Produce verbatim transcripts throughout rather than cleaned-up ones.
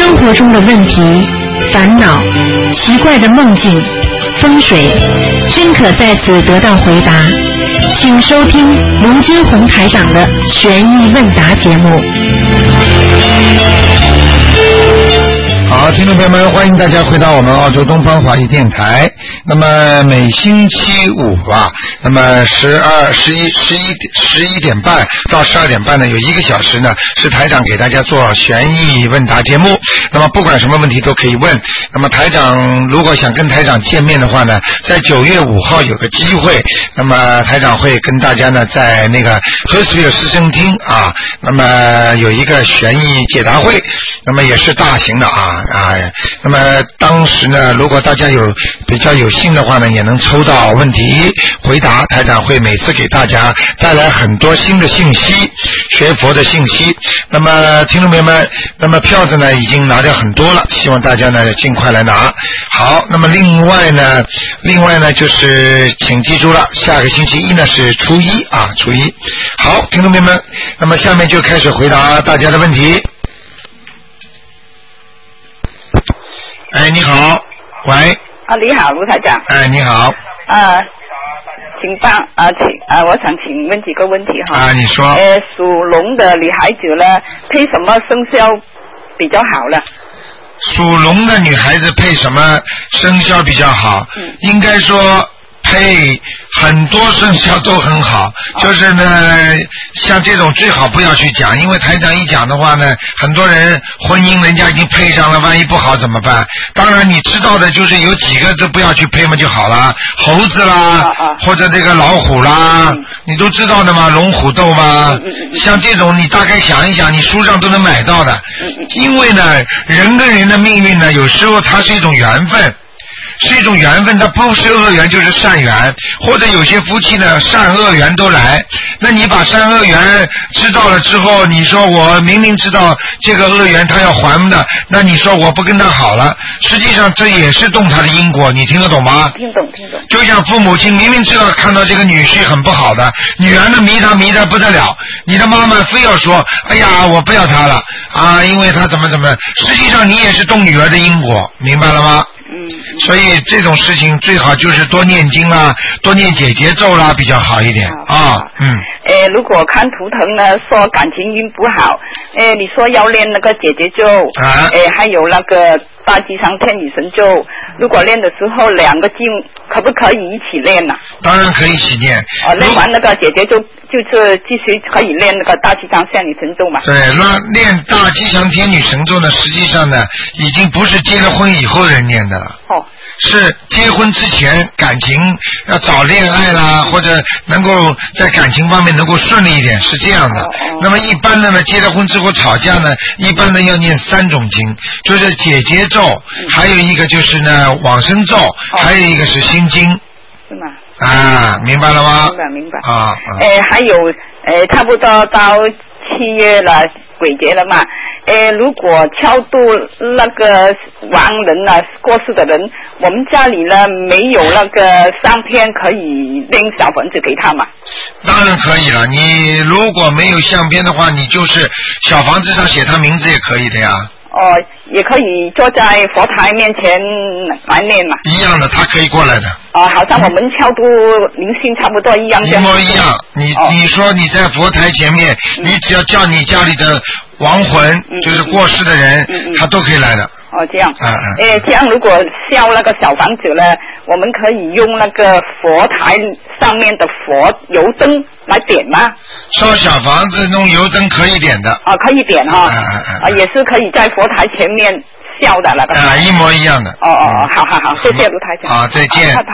生活中的问题、烦恼、奇怪的梦境、风水，均可在此得到回答。请收听卢军红台长的悬疑问答节目。 好，听众朋友们，欢迎大家回到我们澳洲东方华语电台。那么每星期五啊，那么十二、十一、十一、十一点半到十二点半呢，有一个小时呢，是台长给大家做悬疑问答节目。那么不管什么问题都可以问。那么台长如果想跟台长见面的话呢，在九月五号有个机会，那么台长会跟大家呢在那个赫斯比尔市政厅啊，那么有一个悬疑解答会，那么也是大型的啊。啊，那么当时呢，如果大家有比较有幸的话呢，也能抽到问题回答。台长会每次给大家带来很多新的信息，学佛的信息。那么听众朋友们，那么票子呢已经拿掉很多了，希望大家呢尽快来拿。好，那么另外呢，另外呢就是请记住了，下个星期一呢是初一啊，初一。好，听众朋友们，那么下面就开始回答大家的问题。哎，你好，喂。 啊，你好，卢台长。 哎，你好。 啊，请帮啊，请啊，我想请问几个问题哈。 啊，你说。 呃，属龙的女孩子呢，配什么生肖比较好呢？ 属龙的女孩子配什么生肖比较好？嗯，应该说配很多生肖都很好，就是呢，像这种最好不要去讲，因为台长一讲的话呢，很多人婚姻人家已经配上了，万一不好怎么办？当然你知道的就是有几个都不要去配嘛就好了，猴子啦，或者这个老虎啦，你都知道的嘛，龙虎斗嘛，像这种你大概想一想，你书上都能买到的，因为呢，人跟人的命运呢，有时候它是一种缘分。是一种缘分，它不是恶缘就是善缘，或者有些夫妻呢善恶缘都来，那你把善恶缘知道了之后，你说我明明知道这个恶缘他要还的，那你说我不跟他好了，实际上这也是动他的因果，你听得懂吗？ 听懂听懂。 就像父母亲明明知道看到这个女婿很不好的，女儿呢迷他迷得不得了，你的妈妈非要说哎呀我不要他了啊，因为他怎么怎么，实际上你也是动女儿的因果，明白了吗？ 嗯， 所以这种事情最好就是多念经啊，多念解结咒啦，比较好一点啊。嗯。 呃，如果看图腾呢，说感情运不好，呃，你说要练那个解结咒，啊，呃，还有那个大吉祥天女神咒，如果练的时候两个经可不可以一起练呢？ 当然可以一起练。 哦，练完那个解结咒，就是继续可以练那个大吉祥天女神咒嘛？ 对，那练大吉祥天女神咒呢，实际上呢，已经不是结了婚以后人念的了。 哦。 是结婚之前感情要早恋爱啦，或者能够在感情方面能够顺利一点，是这样的。那么一般的呢，结了婚之后吵架呢，一般的要念三种经，就是解结咒，还有一个就是呢往生咒，还有一个是心经。 是吗？ 啊，明白了吗？ 明白明白。 啊。 呃，还有呃，差不多到七月了，鬼节了嘛。呃，如果超度那个亡人啊，过世的人，我们家里呢没有那个相片可以拎小房子给他嘛？ 当然可以了，你如果没有相片的话，你就是小房子上写他名字也可以的呀。 哦，也可以坐在佛台面前来念嘛。 一样的，他可以过来的。 哦，好像我们超度灵性差不多一样。 一模一样，你、哦、你说你在佛台前面，嗯、你只要叫你家里的亡魂，嗯、就是过世的人，嗯、他都可以来的。 哦，这样。 嗯嗯。 诶，这样如果烧那个小房子呢，我们可以用那个佛台上面的佛油灯来点吗？ 烧小房子弄油灯可以点的。 啊，可以点哈。 嗯嗯嗯。 啊，也是可以在佛台前面烧的那个。 啊，一模一样的。 哦哦哦，好好好，谢谢卢台长。 好，再见。 拜拜。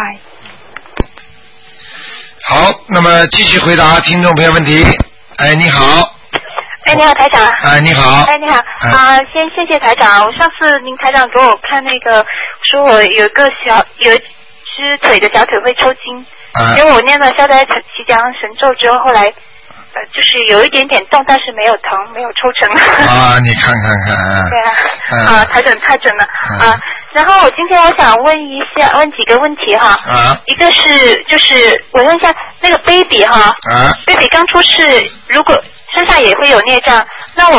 好，那么继续回答听众朋友问题。哎，你好。 哎，你好，台长。 哎，你好。 哎，你好。啊、呃，先谢谢台长。我上次您台长给我看那个，说我有个小有一只腿的小腿会抽筋， 啊、 因为我念了消灾吉祥神咒之后，后来呃就是有一点点动，但是没有疼，没有抽成。 啊，你看看看啊。 对啊。啊，啊台长太准了啊！啊然后我今天我想问一下，问几个问题哈。 啊。一个是就是我问一下那个 baby 哈。 啊。 baby 刚出世，如果身上也会有孽障，那我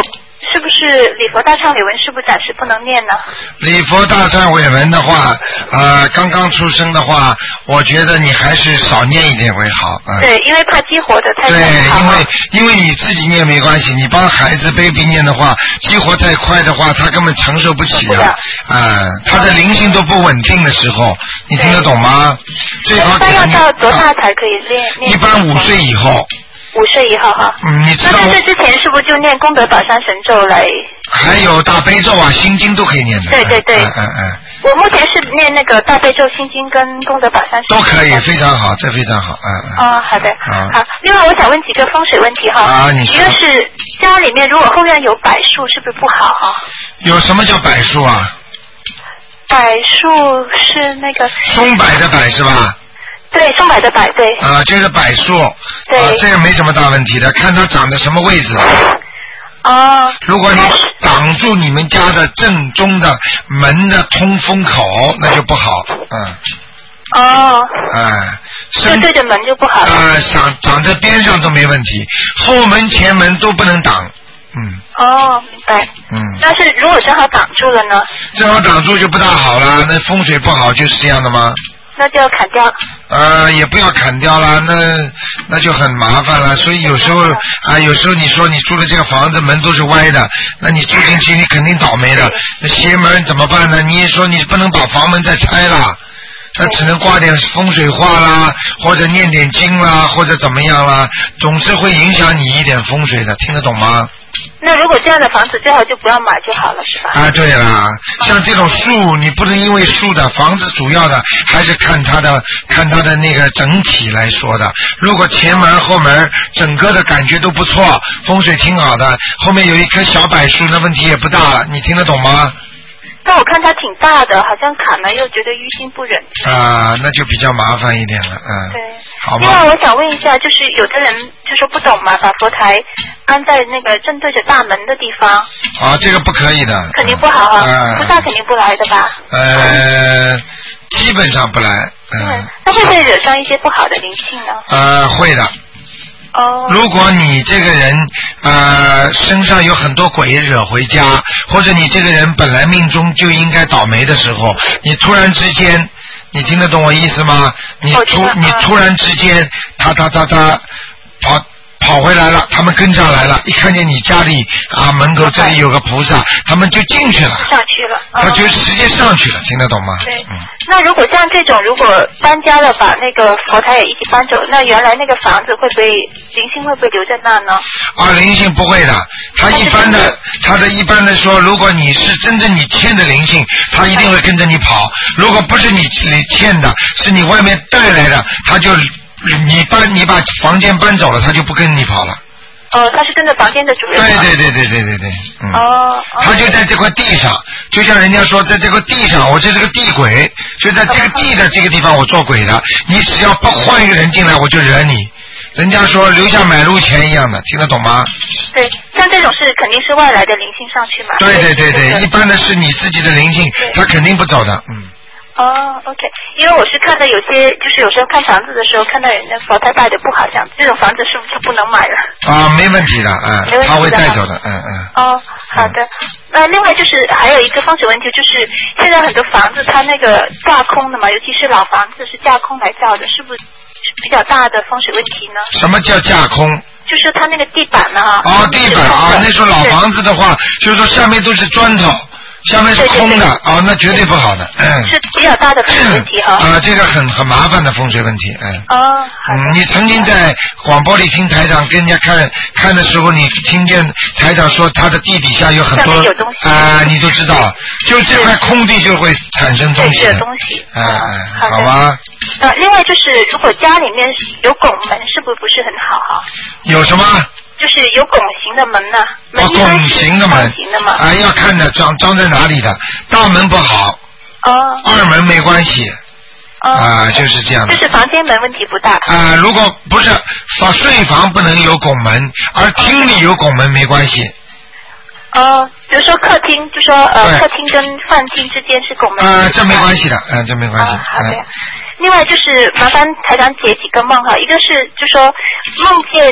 是不是礼佛大忏悔文是不是暂时不能念呢？ 礼佛大忏悔文的话，呃，刚刚出生的话，我觉得你还是少念一点会好。嗯、 对，因为怕激活的太快。 对，因为因为你自己念没关系，你帮孩子 baby 念的话，激活太快的话，他根本承受不起啊！啊、呃，他的灵性都不稳定的时候，你听得懂吗？最好给他念。 一般要到多大才可以练？ 一般五岁以后。 五岁以后哈， 嗯，你知道那在这之前是不是就念功德宝山神咒来？ 还有大悲咒啊、心经都可以念的。 对对对， 嗯嗯嗯。 我目前是念那个大悲咒、心经跟功德宝山神咒。 都可以，非常好，这非常好，嗯嗯。 哦，好的， 啊、 好。另外，我想问几个风水问题哈。 啊，你说。 一个是家里面如果后院有柏树，是不是不好哈？ 有什么叫柏树啊？ 柏树是那个。 松柏的柏是吧？ 对，松柏的柏，对。 啊，就是柏树。 对。 啊，这个没什么大问题的，看它长在什么位置。 哦。 如果你挡住你们家的正中的门的通风口，那就不好。嗯。 哦。 哎。 就对着门就不好。 啊，长长在边上都没问题，后门前门都不能挡。嗯。 哦，明白。 嗯。 但是如果正好挡住了呢？ 正好挡住就不大好了，那风水不好就是这样的吗？ 那就要砍掉。 呃，也不要砍掉了，那那就很麻烦了。所以有时候啊，有时候你说你住的这个房子门都是歪的，那你住进去你肯定倒霉的。那邪门怎么办呢？你也说你不能把房门再拆了，那只能挂点风水画啦，或者念点经啦，或者怎么样啦，总是会影响你一点风水的，听得懂吗？ 那如果这样的房子最好就不要买就好了，是吧？ 啊，对了，像这种树，你不能因为树的房子主要的还是看它的看它的那个整体来说的。如果前门后门整个的感觉都不错，风水挺好的，后面有一棵小柏树，那问题也不大了，你听得懂吗？ 但我看它挺大的，好像砍了又觉得于心不忍。 啊，那就比较麻烦一点了，嗯。 对。 好吧。 另外，我想问一下，就是有的人就说不懂嘛，把佛台安在那个正对着大门的地方。 啊，这个不可以的。 肯定不好啊， 嗯、 菩萨肯定不来的吧？ 呃，基本上不来。嗯。 嗯，那会不会惹上一些不好的灵性呢？ 呃，会的。 哦。 如果你这个人呃身上有很多鬼惹回家，或者你这个人本来命中就应该倒霉的时候，你突然之间，你听得懂我意思吗？你突你突然之间，他他他他跑跑回来了，他们跟上来了，一看见你家里啊门口这里有个菩萨，他们就进去了， 上去了， 他就直接上去了，听得懂吗？ 对。 嗯。 那如果像这种，如果搬家了，把那个佛台也一起搬走，那原来那个房子会不会灵性会不会留在那呢？ 啊，灵性不会的，他一般的，他的一般的说，如果你是真正你欠的灵性，他一定会跟着你跑；如果不是你你欠的，是你外面带来的，他就你搬你把房间搬走了，他就不跟你跑了。 哦，他是跟着房间的主人。 对对对对对对对，嗯。 哦。 他就在这块地上，就像人家说，在这个地上，我就是个地鬼，就在这个地的这个地方我做鬼的。你只要不换一个人进来，我就惹你。人家说留下买路钱一样的，听得懂吗？ 对，像这种是肯定是外来的灵性上去嘛。 对对对对，一般的是你自己的灵性，他肯定不走的，嗯。 哦 ，OK， 因为我是看到有些，就是有时候看房子的时候，看到人家佛台摆的不好，像这种房子是不是就不能买了？啊， 没问题的，嗯，他会带走的，嗯嗯。 哦，好的。那、嗯、另外就是还有一个风水问题，就是现在很多房子它那个架空的嘛，尤其是老房子是架空来造的，是不是比较大的风水问题呢？ 什么叫架空？ 就是它那个地板呢、啊。 哦，地板啊，那时候老房子的话，就是说下面都是砖头。下面是空的，对对对哦，那绝对不好的，嗯。 是比较大的风水问题哈。 啊，这个很很麻烦的风水问题，嗯。 哦， 嗯，你曾经在广播里听台长跟人家看看的时候，你听见台长说他的地底下有很多有东西啊，你都知道，就这块空地就会产生东西。 有东西。 嗯嗯， 好吧。 呃，另外就是，如果家里面有拱门，是不是不是很好哈？ 有什么？ 就是有拱形的门呢、啊，门哦，拱形的门， 形的嘛， 啊，要看的装装在哪里的，大门不好， 哦， 二门没关系， 哦， 啊，就是这样的， 就是房间门问题不大， 啊，如果不是房睡房不能有拱门，而厅里有拱门没关系， 哦，比如说客厅，就说呃，客厅跟饭厅之间是拱门， 啊，这没关系的，嗯、啊，这没关系， 哦、好的。嗯另外就是麻烦台长解几个梦哈，一个是就说梦见大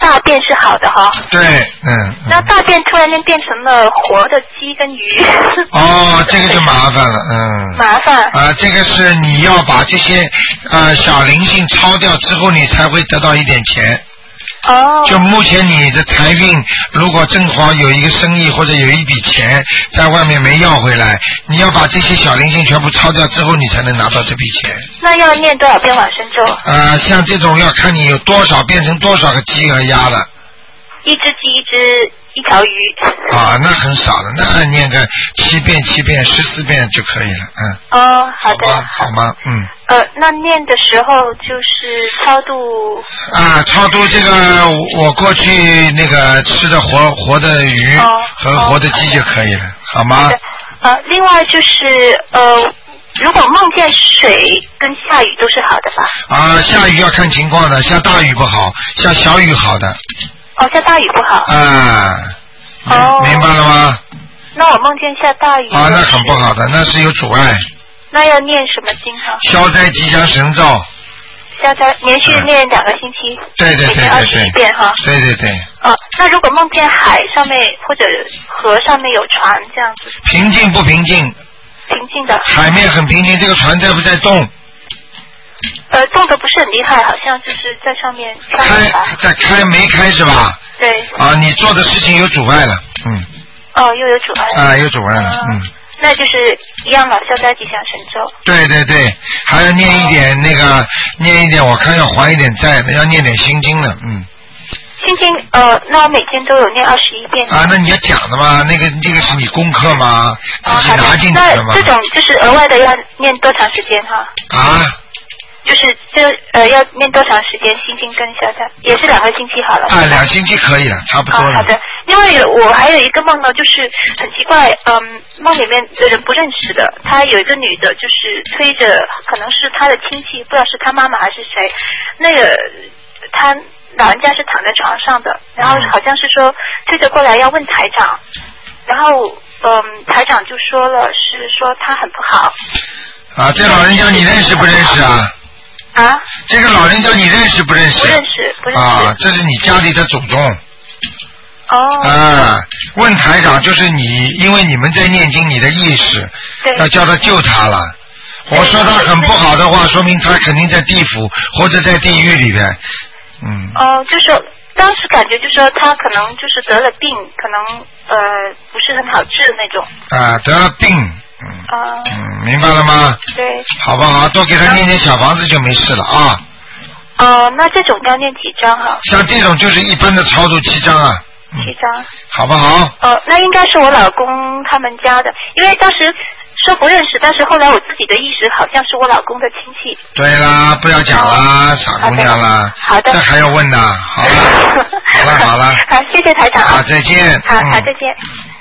大便是好的哈。 对，嗯。嗯那大便突然间变成了活的鸡跟鱼。 哦，这个就麻烦了，嗯。 麻烦。 啊、呃，这个是你要把这些呃小灵性抄掉之后，你才会得到一点钱。 哦。 就目前你的财运，如果正好有一个生意或者有一笔钱在外面没要回来，你要把这些小灵性全部抄掉之后，你才能拿到这笔钱。 那要念多少遍往生咒？ 呃，像这种要看你有多少变成多少个鸡和鸭了。 一只鸡，一只一条鱼。 啊，那很少了，那念个七遍、七遍、十四遍就可以了，嗯。 哦，好的。 好吧，好吗？嗯。 呃，那念的时候就是超度。 啊，超度这个，我过去那个吃的活活的鱼和活的鸡就可以了，哦、好吗？ 呃，另外就是呃，如果梦见水跟下雨都是好的吧？ 啊，下雨要看情况的，下大雨不好，下小雨好的。 哦，下大雨不好。 啊。哦。明白了吗？ 那我梦见下大雨。 啊，那很不好的，那是有阻碍。 那要念什么经哈？ 消灾吉祥神咒。 消灾，连续念两个星期。 对对对对对。 二十一遍哈。 对对对。 哦，那如果梦见海上面或者河上面有船这样子。 平静不平静？ 平静的。海面很平静，这个船在不在动？ 呃，动得不是很厉害，好像就是在上面开，在开没开是吧？ 对。 啊，你做的事情有阻碍了，嗯。 哦，又有阻碍。 啊，有阻碍了，嗯。 那就是一样了，消灾吉祥神咒。 对对对，还要念一点那个，念一点，我看要还一点债的，要念点心经的，嗯。 心经，呃，那我每天都有念二十一遍。 啊，那你要讲的嘛，那个那个是你功课吗？自己拿进去的吗？ 那这种就是额外的要念多长时间哈？ 啊。 就是这呃要念多长时间？心经跟消灾也是两个星期好了。 啊，两星期可以了，差不多了。 好的，因为我还有一个梦呢，就是很奇怪，嗯，梦里面的人不认识的，他有一个女的，就是推着，可能是他的亲戚，不知道是他妈妈还是谁，那个他老人家是躺在床上的，然后好像是说推着过来要问台长，然后嗯，台长就说了，是说他很不好。 啊，这老人家你认识不认识啊？ 啊？ 这个老人家你认识不认识？ 不认识，不认识。 啊，这是你家里的祖宗。 哦。 啊，问台长就是你，因为你们在念经，你的意识要叫他救他了。我说他很不好的话，说明他肯定在地府或者在地狱里边。嗯。 哦，就是当时感觉就是说他可能就是得了病，可能呃不是很好治的那种。 啊，得了病。嗯， 啊、 嗯，明白了吗？ 对， 好不好？多给他念念小房子就没事了啊。 哦、呃，那这种要念几张哈？ 像这种就是一般的超度七张啊。 嗯、七张。 好不好？ 哦、呃，那应该是我老公他们家的，因为当时说不认识，但是后来我自己的意识好像是我老公的亲戚。对啦，不要讲啦，傻姑娘啦。 好的。 这还要问呢？好了，好了，好了。 好，谢谢台长。 好，再见。 好，好，再见。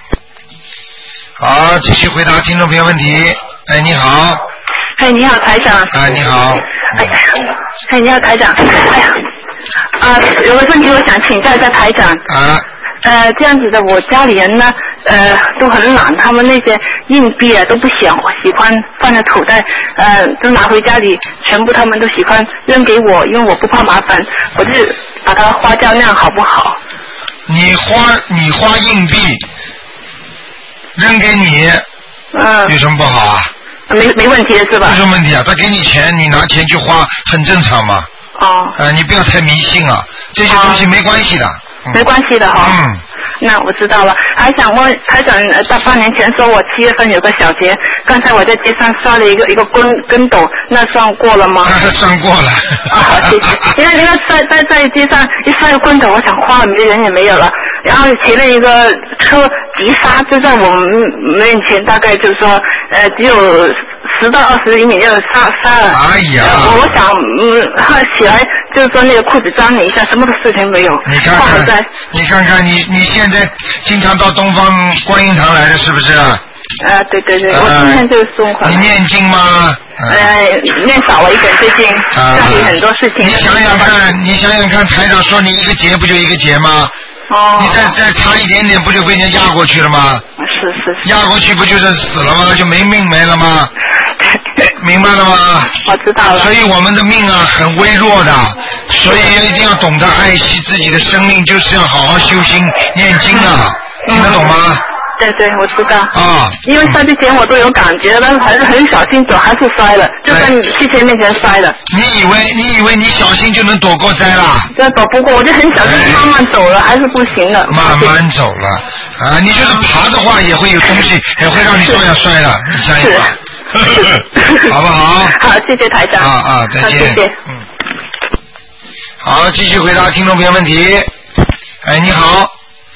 好，继续回答听众朋友问题。哎，你好。 哎，你好，台长。 哎，你好。 哎呀，哎，你好，台长。哎呀，啊，有个问题我想请教一下台长。 啊。 呃，这样子的，我家里人呢，呃，都很懒，他们那些硬币啊都不喜喜欢放在口袋，呃，都拿回家里，全部他们都喜欢扔给我，因为我不怕麻烦，我就把它花掉，那样好不好？ 你花你花硬币。扔给你， 嗯， 有什么不好啊？ 没没问题的是吧？ 没什么问题啊，他给你钱，你拿钱去花，很正常嘛。 哦。 呃，你不要太迷信啊，这些东西没关系的。 嗯、没关系的哈。 嗯。 那我知道了，还想问台长，到半年前说我七月份有个小节，刚才我在街上摔了一个一个跟跟斗，那算过了吗？ 算过了。 啊，好谢谢。因为因为在在在街上一摔个跟斗，我想花了没人也没有了，然后前面一个车急刹就在我们面前，大概就是说呃只有十到二十厘米就刹刹了。 哎呀！ 我想嗯起来就是说那个裤子脏了一下，什么事情没有。 你看看，你看看你你现在经常到东方观音堂来的是不是？ 啊，对对对，呃、我今天就是送款。 你念经吗？ 呃，念少了一点，最近家里很多事情。 你想想看，你想想看，台长说你一个劫不就一个劫吗？ 哦。 你再再差一点点，不就被人家压过去了吗？ 是是是。 压过去不就是死了吗？就没命没了吗？明白了吗？ 我知道了。 所以我们的命啊很微弱的， 所以一定要懂得爱惜自己的生命，就是要好好修心念经啊，听得懂吗？ 对对，我知道。 啊。 因为上之前我都有感觉，但是还是很小心走，还是摔了，就在器械面前摔的。 你以为你以为你小心就能躲过灾啦？ 这躲不过，我就很小心，慢慢走了，还是不行的。 慢慢走了啊！你就是爬的话，也会有东西，也会让你照样摔了，你相信吗？好不好？ 好，谢谢台长。 啊啊，再见。 谢谢。 嗯。好，继续回答听众朋友问题。哎，你好。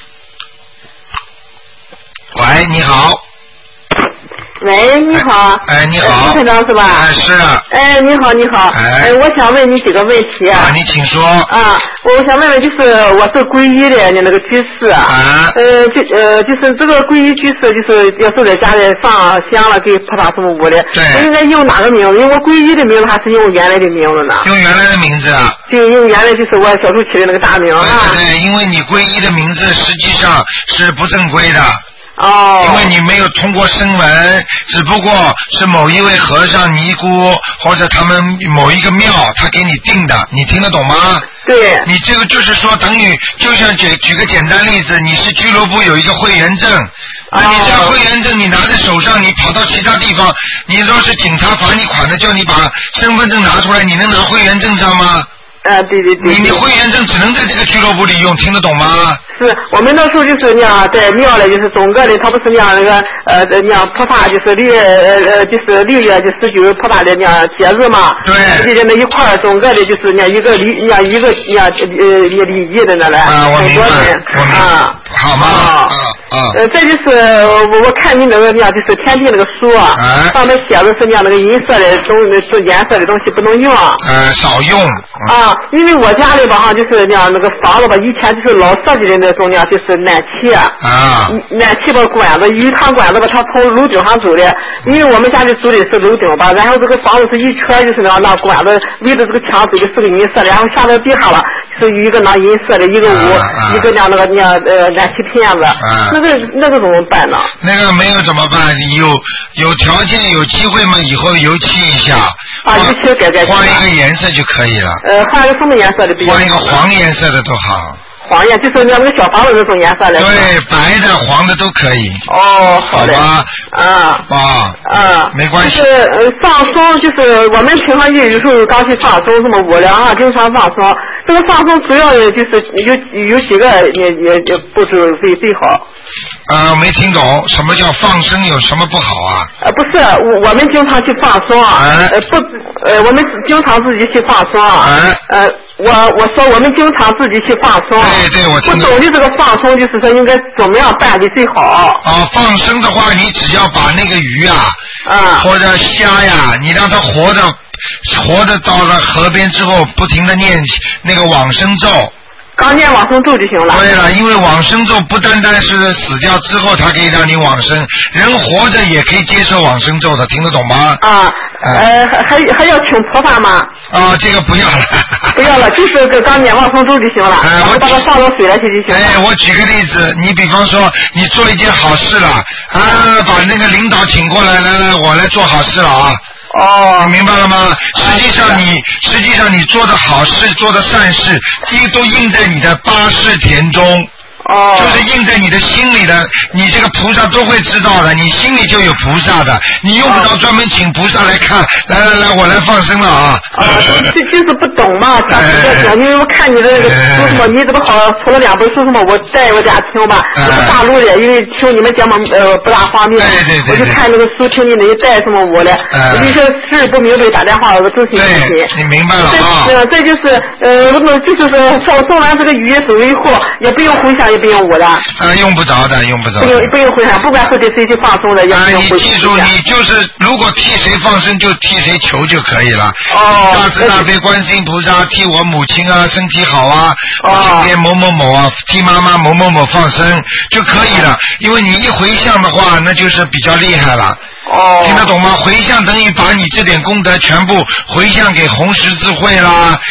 喂，你好。 喂，你好。 哎，你好。 是台长是吧？ 哎，是。 哎，你好，你好。 哎。 哎，我想问你几个问题啊。 啊，你请说。 啊，我想问问，就是我是皈依的你那个居士啊。 啊。 呃，就呃，就是这个皈依居士，就是要是在家里上香了，给菩萨什么屋的。 对。 我应该用哪个名字？用我皈依的名字，还是用原来的名字呢？ 用原来的名字啊。 就用原来就是我小时候起的那个大名啊。 对对对，因为你皈依的名字实际上是不正规的。 哦， 因为你没有通过声闻，只不过是某一位和尚、尼姑或者他们某一个庙他给你定的，你听得懂吗？ 对。 你这个就是说，等于就像举举个简单例子，你是俱乐部有一个会员证，那你这会员证你拿在手上，你跑到其他地方，你若是警察罚你款的，叫你把身份证拿出来，你能拿会员证上吗？ 呃，对对对。 你你会员证只能在这个俱乐部里用，听得懂吗？ 是我们那时候就是那样在庙里，就是总个的，他不是那样那个呃那样菩萨就是六月呃呃就是六月就十九菩萨的那样节日嘛， 对， 就那一块儿总个的就是那一个礼那一个那呃礼仪的那来， 啊，我明白，我明白， 啊， 好吗？啊啊。 呃，再就是我我看你那个那样就是天地那个书啊，上面写的是那样那个银色的东是颜色的东西不能用。 呃，少用。 啊，因为我家里吧哈就是那样那个房子吧，以前就是老设计的那种呢，就是暖气啊，暖气吧管子，一趟管子吧，它从楼顶上走的，因为我们家里住的是楼顶吧，然后这个房子是一圈就是那那管子围着这个墙走的是个银色的，然后下到地下了是一个那银色的一个屋，啊、一个那那个那呃暖气片子，啊、那个那个怎么办呢？ 那个没有怎么办？你有有条件有机会嘛，以后油漆一下。 啊，油漆改改。 换一个颜色就可以了。 呃，换一个什么颜色的比较好？ 换一个黄颜色的都好。 黄颜就是那个小房子那种颜色的。 对，白的、黄的都可以。 哦，好的。 好吧。 啊。 啊。 啊。 没关系。 就是呃放松，就是我们平常有有时候刚去放松，这么无聊啊，经常放松。这个放松主要就是有有几个也也也步骤最最好。 呃，没听懂，什么叫放生？有什么不好啊？ 呃，不是，我我们经常去放松啊。 哎、 呃，不，呃，我们经常自己去放松啊。 哎、 呃，我我说我们经常自己去放松。 对对，我听懂。不懂的这个放松，就是说应该怎么样办的最好。 啊，放生的话，你只要把那个鱼啊， 啊， 或者虾呀，你让它活着，活着到了河边之后，不停的念那个往生咒。 刚念往生咒就行了。 对了，因为往生咒不单单是死掉之后它可以让你往生，人活着也可以接受往生咒的，听得懂吗？ 啊，呃，还还要请菩萨吗？ 啊，这个不要了。 不要了，就是个刚念往生咒就行了， 哎、 然后把它放到水来去就行了。 哎，我举个例子，你比方说你做一件好事了，啊，把那个领导请过来，来来，我来做好事了啊。 哦， 你明白了吗？实际上你，实际上你做的好事、做的善事，印都印在你的八识田中。 哦， 就是印在你的心里的，你这个菩萨都会知道的，你心里就有菩萨的，你用不着专门请菩萨来看。来来来，我来放生了啊！ 啊，这就是不懂嘛，想比较讲，因为我看你的那个书什么，你这个好出了两本书什么，我带我家听吧，我是大陆的，因为听你们节目呃不大方便， 对对对， 我就看那个书，听你那一带什么我的，我就说事不明白打电话，我都是问题。 你明白了啊？ 这这就是呃，就是说放送完这个语走以后，也不用回想。不用我的， 啊，用不着的，用不着的。 不用不用回想，不管是给谁去放松的，也不用回想。 啊，你记住，你就是如果替谁放生，就替谁求就可以了。 哦。 大慈大悲观世音菩萨替我母亲啊身体好啊，我今天某某某啊替妈妈某某某放生就可以了。因为你一回向的话，那就是比较厉害了。 哦， 听得懂吗？回向等于把你这点功德全部回向给红十字会啦，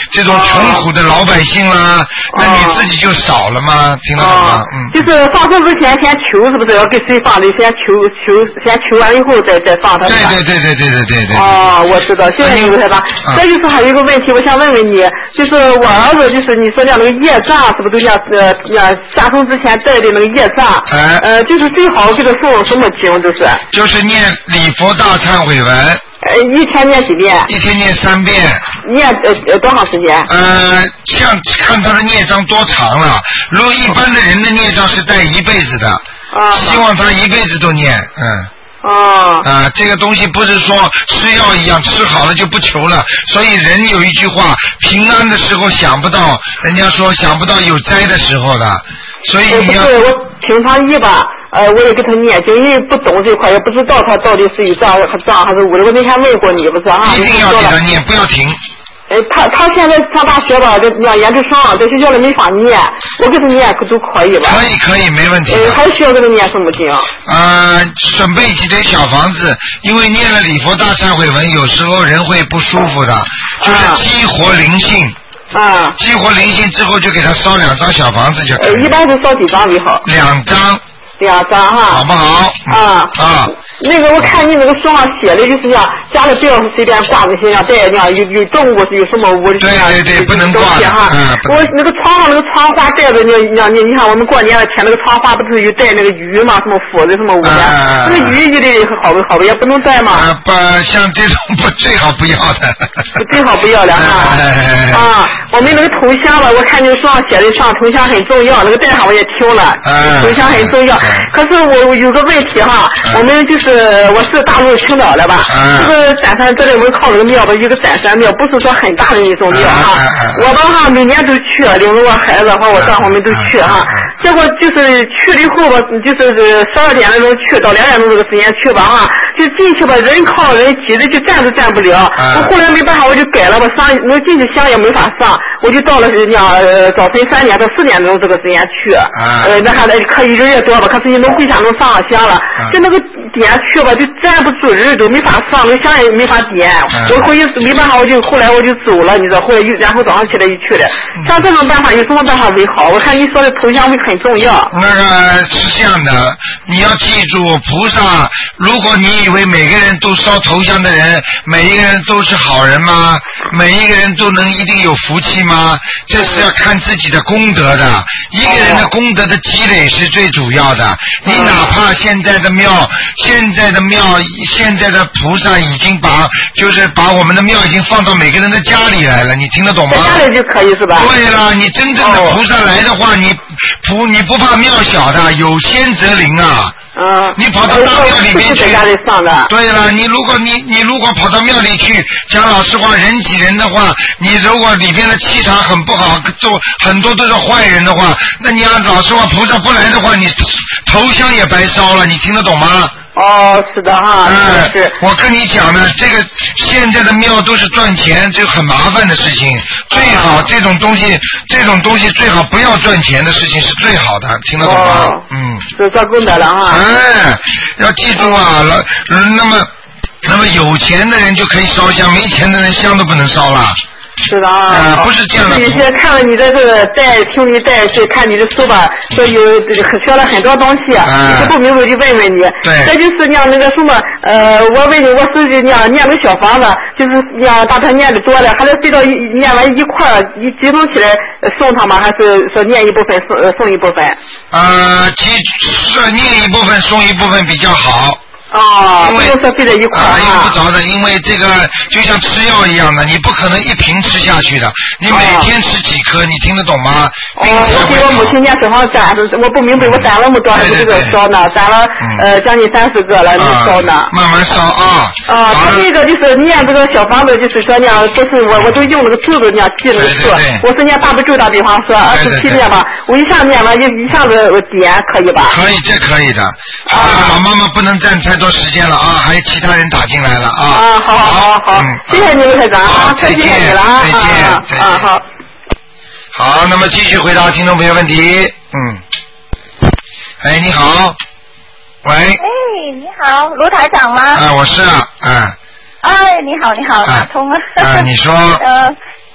这种穷苦的老百姓啦，那你自己就少了吗？听得懂吗？嗯。 就是放生之前先求，是不是要给谁放的？先求求，先求完以后再再放他。 对对对对对对对对。 哦，我知道，谢谢你卢台长。再就是还有一个问题，我想问问你，就是我儿子，就是你说的那个业障，是不是都要呃要下生之前带的那个业障？ 哎。 呃，就是最好给他诵什么经，就是。 就是念礼佛大忏悔文。 呃，一天念几遍？ 一天念三遍。 念呃呃多长时间？ 呃，像看他的孽障多长了。如果一般的人的孽障是带一辈子的，啊、希望他一辈子都念，嗯。 哦。 啊、呃，这个东西不是说吃药一样，吃好了就不求了。所以人有一句话，平安的时候想不到，人家说想不到有灾的时候的。所以你要。 对，我平常一吧。呃，我也给他念经，因为不懂这块，也不知道他到底是有账账还是无的。我那天问过你，不是啊？ 一定要给他念，不要停。 呃，他他现在上大学吧，这念研究生，在学校里没法念，我给他念可都可以吧？ 可以可以，没问题。 呃，还需要给他念什么经？ 呃，准备几点小房子，因为念了礼佛大忏悔文，有时候人会不舒服的，就是激活灵性。 啊。 激活灵性之后，就给他烧两张小房子就可以。 呃，一般是烧几张为好？ 两张。 两张哈， 好不好？ 啊啊， 那个我看你那个书上写的就是讲，家里不要随便挂那些像带那样有有动物有什么物的。 对对对，不能挂哈。嗯。我那个窗上那个窗花带着那那你你看我们过年了贴那个窗花不是有带那个鱼嘛，什么斧子什么物的，那个鱼一类好不好不也不能带吗？ 啊，不像这种不最好不要的。 最好不要了哈。啊，我们那个头香吧，我看你书上写的上头香很重要，那个带上我也听了，头香很重要。可是我有个问题哈，嗯、我们就是我是大陆青岛的吧，嗯、这个占山这里我们靠这个庙吧，一个占山庙，不是说很大的那种庙哈。嗯嗯、我吧哈每年都去，领着我孩子和我丈夫们都去哈。嗯、结果就是去了以后吧，就是十二点那钟去，到两点钟这个时间去吧哈，就进去吧，人靠人挤着就站都站不了。嗯、我后来没办法，我就改了吧，上那进去香也没法上，我就到了人家呃早晨三点到四点钟这个时间去。嗯、呃，那还得可以人也多吧，可是你能回家能上香了，嗯、就那个点去吧，就站不住，人都没法上，那个香也没法点。嗯、我回去没办法，我就后来我就走了，你知道，后来又然后早上起来又去了。像、嗯、这种办法有什么办法为好？我看你说的头香会很重要。 那个是这样的，你要记住，菩萨，如果你以为每个人都烧头香的人，每一个人都是好人吗？每一个人都能一定有福气吗？这是要看自己的功德的，一个人的功德的积累是最主要的。你哪怕现在的庙，现在的庙，现在的菩萨已经把，就是把我们的庙已经放到每个人的家里来了，你听得懂吗？ 家里就可以是吧？ 对了，你真正的菩萨来的话，你菩你不怕庙小的，有仙则灵啊。 嗯， 你跑到大庙里面去， 家里上的。 对了，你如果你你如果跑到庙里去，讲老实话，人挤人的话，你如果里边的气场很不好，都很多都是坏人的话，那你要老实话，菩萨不来的话，你头香也白烧了，你听得懂吗？ 哦，是的哈， 嗯， 是。 我跟你讲呢，这个现在的庙都是赚钱，这个很麻烦的事情。最好这种东西，这种东西最好不要赚钱的事情是最好的，听得懂吗？ 哦、 嗯。 是做功德了哈。 哎，要记住啊，了，那么，那么有钱的人就可以烧香，没钱的人香都不能烧了。 是的啊， 呃，不是这样的。 有些看了你的这个带，听你带去看你的书吧，说有学了很多东西，你不明白就问问你。 对。 这就是让那个什么，呃，我问你，我是让念个小房子，就是让大他念的多了，还是随到念完一块儿一集中起来送他吗？还是说念一部分送送一部分？ 呃，其是念一部分送一部分比较好。 哦， 因为不是在一块啊，用不着的，因为这个就像吃药一样的，你不可能一瓶吃下去的，你每天吃几颗，你听得懂吗？ 哦，我给我母亲念手上攒，我不明白，我攒了那么多，还是这个烧呢？攒了呃将近三十个了，能烧呢？ 慢慢烧啊。 啊，他这个就是念这个小房子，就是说那样，不是我我都用那个柱子那样记那个数，我是念大悲咒，打比方说二十七遍吧，我一下念完一一下子点可以吧？ 可以，这可以的。啊，老妈妈不能站太多时间了啊，还有其他人打进来了啊。 啊，好好好好，谢谢你卢台长啊， 再见， 你了啊， 再见，再见。 啊好。 好，那么继续回答听众朋友问题。嗯。哎，你好。喂。哎， 你好，卢台长吗？ 啊，我是啊，啊。 哎，你好，你好，打通了。 啊，你说。 呃，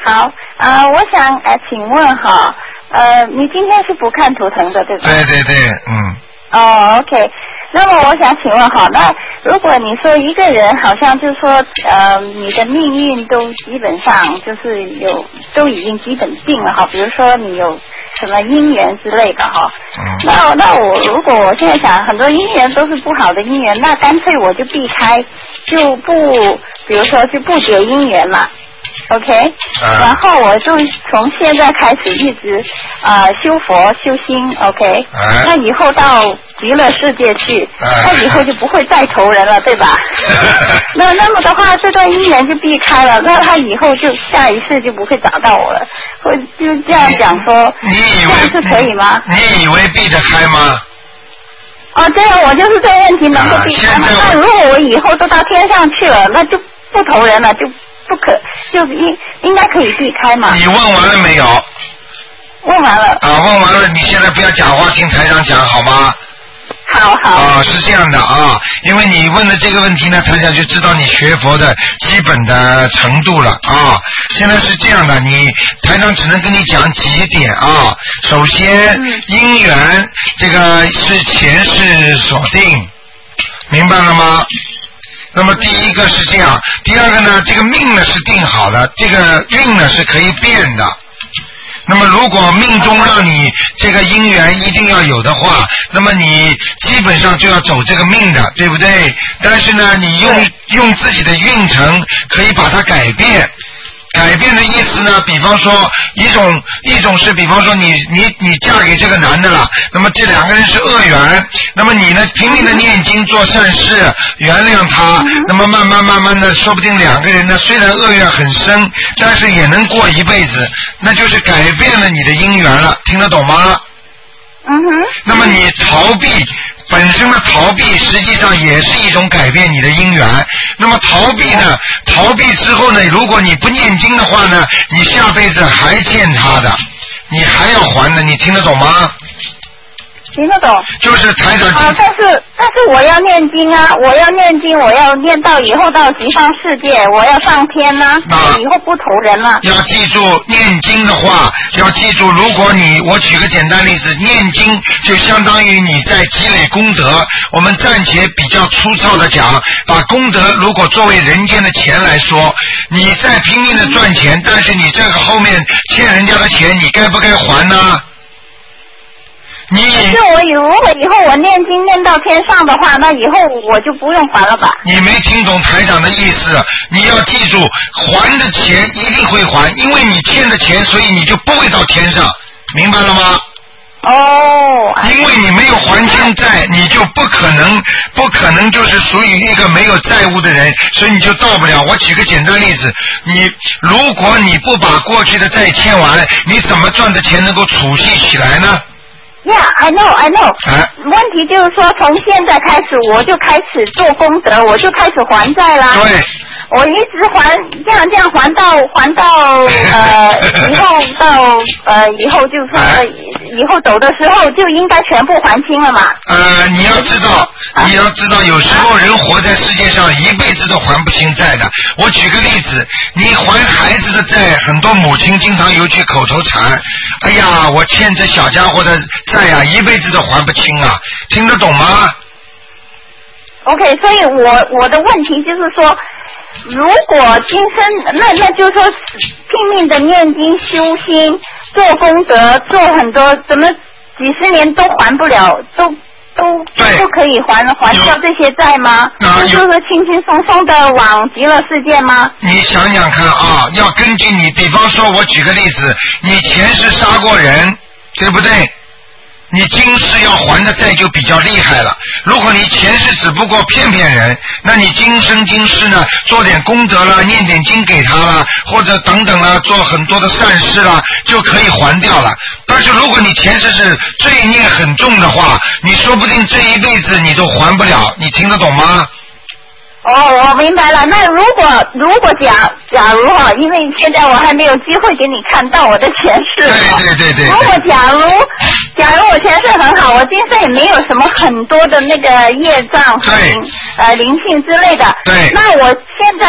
好，呃，我想呃，请问哈，呃，你今天是不看图腾的对吧？ 对对对，嗯。 哦 ，OK。那么我想请问哈，那如果你说一个人好像就是说，呃，你的命运都基本上就是有都已经基本定了哈，比如说你有什么姻缘之类的哈， 嗯、 那那我如果我现在想很多姻缘都是不好的姻缘，那干脆我就避开，就不，比如说就不结姻缘嘛。OK，、啊、然后我就从现在开始一直啊、呃、修佛修心 ，OK，、啊、那以后到极乐世界去，啊、那以后就不会再投人了，对吧？那那么的话，这段姻缘就避开了，那他以后就下一世就不会找到我了，或就这样讲说， 你以为这样是可以吗？ 你以为避得开吗？ 哦，这样我就是这个问题能够避开吗？啊、那如果我以后都到天上去了，那就不投人了，就。不可，就应应该可以避开嘛。 你问完了没有？ 问完了。 啊，问完了，你现在不要讲话，听台长讲好吗？ 好好。 啊，是这样的啊，因为你问的这个问题呢，台长就知道你学佛的基本的程度了啊。现在是这样的，你台长只能跟你讲几点啊。首先，嗯、姻缘这个是前世所定，明白了吗？那么第一个是这样，第二个呢，这个命呢是定好的，这个运呢是可以变的。那么如果命中让你这个姻缘一定要有的话，那么你基本上就要走这个命的，对不对？但是呢，你用用自己的运程可以把它改变。改变的意思呢，比方说一种一种是比方说你你你嫁给这个男的了，那么这两个人是恶缘，那么你呢拼命的念经做善事，原谅他，那么慢慢慢慢的，说不定两个人呢虽然恶缘很深，但是也能过一辈子，那就是改变了你的姻缘了，听得懂吗？ 嗯哼。 那么你逃避。本身的逃避实际上也是一种改变你的姻缘。那么逃避呢？逃避之后呢？如果你不念经的话呢，你下辈子还欠他的，你还要还的，你听得懂吗？ 听得懂。 就是台长。 啊，但是但是我要念经啊，我要念经，我要念到以后到西方世界，我要上天呢、啊，我以后不投人了。 要记住，念经的话，要记住，如果你我举个简单例子，念经就相当于你在积累功德。我们暂且比较粗糙的讲，把功德如果作为人间的钱来说，你在拼命的赚钱，但是你这个后面欠人家的钱，你该不该还呢？你可是我如果以后我念经念到天上的话，那以后我就不用还了吧？ 你没听懂台长的意思，你要记住，还的钱一定会还，因为你欠的钱，所以你就不会到天上，明白了吗？ 哦。 因为你没有还清债，你就不可能不可能就是属于一个没有债务的人，所以你就到不了。我举个简单例子，你如果你不把过去的债欠完，你怎么赚的钱能够储蓄起来呢 ？Yeah, I know, I know、啊。问题就是说，从现在开始，我就开始做功德，我就开始还债啦。 对。 我一直还，这样这样还到还到呃以后到呃以后就是说、啊、以后走的时候就应该全部还清了嘛。 呃，你要知道，啊、你要知道，有时候人活在世界上一辈子都还不清债的。我举个例子，你还孩子的债，很多母亲经常有句口头禅：“哎呀，我欠这小家伙的债呀、啊，一辈子都还不清啊！”听得懂吗 ？OK， 所以我我的问题就是说。如果今生那那就是说拼命的念经修心做功德做很多，怎么几十年都还不了，都都不可以还还掉这些债吗？就是说轻轻松松的往极乐世界吗？ 你想想看啊，要根据你，比方说我举个例子，你前世杀过人，对不对？你今世要还的债就比较厉害了。如果你前世只不过骗骗人，那你今生今世呢，做点功德啦，念点经给他啦，或者等等啦，做很多的善事啦，就可以还掉了。但是如果你前世是罪孽很重的话，你说不定这一辈子你都还不了。你听得懂吗？ 哦，我明白了。那如果如果假假如哈，因为现在我还没有机会给你看到我的前世。 对对对对。 如果假如假如我前世很好，我今生也没有什么很多的那个业障、灵呃灵性之类的。 对。 那我现在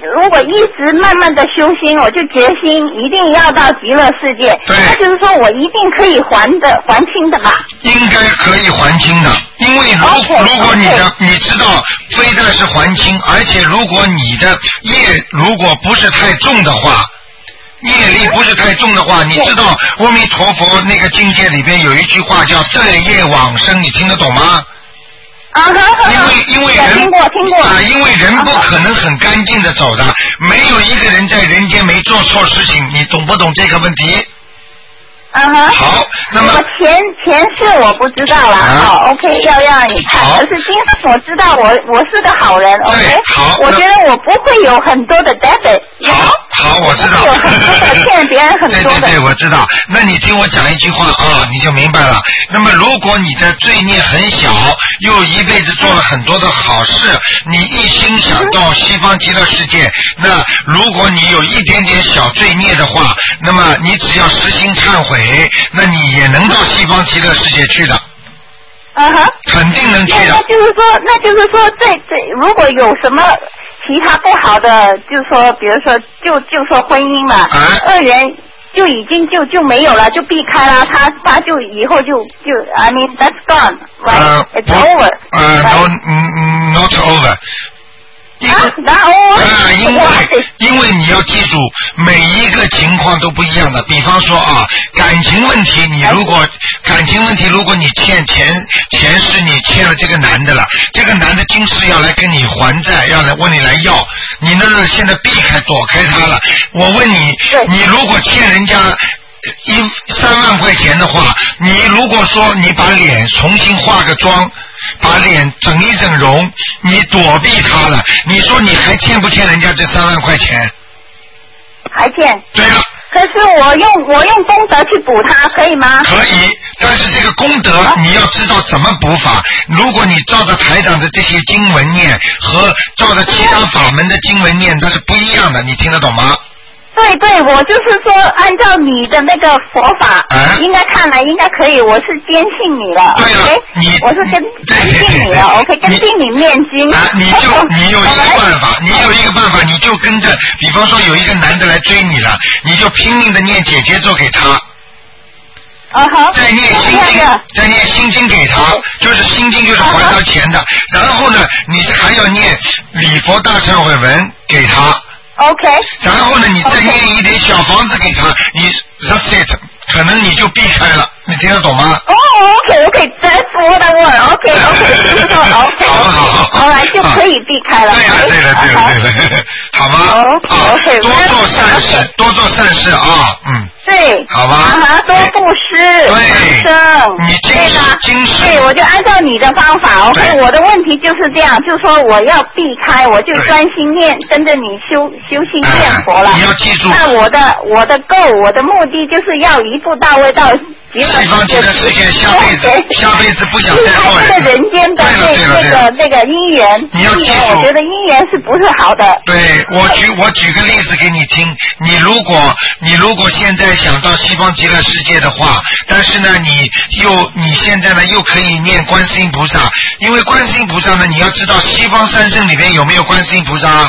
如果一直慢慢的修心，我就决心一定要到极乐世界，那就是说我一定可以还的还清的吧？ 应该可以还清的，因为如 okay, 如果你的 okay. 你知道，非但是还清，而且如果你的业如果不是太重的话。业力不是太重的话，你知道阿弥陀佛那个境界里边有一句话叫断业往生，你听得懂吗？ 啊， 因为因为人听过听过啊，因为人不可能很干净的走的，没有一个人在人间没做错事情，你懂不懂这个问题？ 啊哈。 好，那么我前前世我不知道了，好、啊、，OK， 要让你看。可是今世我知道我我是个好人 ，OK。 好。 我觉得我不会有很多的 debit。 好，好，我知道。 有很多的欠别人很多的。 对对对，我知道。那你听我讲一句话啊，你就明白了。那么如果你的罪孽很小，又一辈子做了很多的好事，你一心想到西方极乐世界，那如果你有一点点小罪孽的话，那么你只要实心忏悔。那你也能到西方极乐世界去的， 啊哈， 肯定能去的。 那就是说，那就是说，在这如果有什么其他不好的，就是说，比如说，就就说婚姻嘛， 啊、 恶缘就已经就就没有了，就避开了，他他就以后就就 ，I mean that's gone, right?、Uh, It's over. 呃、uh, ，no, mm, not over. 啊，然后啊，因为因为你要记住，每一个情况都不一样的。比方说啊，感情问题，你如果感情问题，如果你欠前前世你欠了这个男的了，这个男的今世要来跟你还债，要来问你来要，你呢现在避开躲开他了。我问你，你如果欠人家一三万块钱的话，你如果说你把脸重新化个妆。把脸整一整容，你躲避他了，你说你还欠不欠人家这三万块钱？ 还欠。 对了。 可是我用我用功德去补他，可以吗？ 可以，但是这个功德你要知道怎么补法。如果你照着台长的这些经文念和照着其他法门的经文念，它是不一样的，你听得懂吗？ 对对，我就是说，按照你的那个佛法， 啊、 应该看来应该可以。我是坚信你了， 对了 ，OK， 你我是跟跟信你了 ，OK， 跟信你念经。 啊，你就你有一个办法，你有一个办法，你就跟着，比方说有一个男的来追你了，你就拼命的念姐姐咒给他。 啊哈。 再念心经，再念心经给他，就是心经就是还他钱的。然后呢，你还要念礼佛大忏悔文给他。 OK， 然后呢，你再念一点小房子给他，你 that's it， 可能你就避开了，你听得懂吗？ 哦、oh, ，OK OK，that's what I want，OK OK， 就是说 OK， 好好好， 后来就可以避开了。 对呀、啊，对了对了对了，好吗？ OK OK， 多做善事，多做善事啊，嗯。 对， 好吧， 啊，多布施， 对， 生， 你今世今世， 对，我就按照你的方法 ，OK， 我的问题就是这样，就是说我要避开，我就专心念，跟着你修修心念佛了。 哎、你要记住， 那我的我的 goal， 我的目的就是要一步到位到极乐西方极乐世界，下辈子下辈子不想再做人。 这个人间的那那个那个姻缘， 你要记住， 我觉得姻缘是不是好的？ 对，我举我举个例子给你听，你如果你如果现在想到西方极乐世界的话，但是呢，你又你现在呢又可以念观世音菩萨，因为观世音菩萨呢，你要知道西方三圣里面有没有观世音菩萨？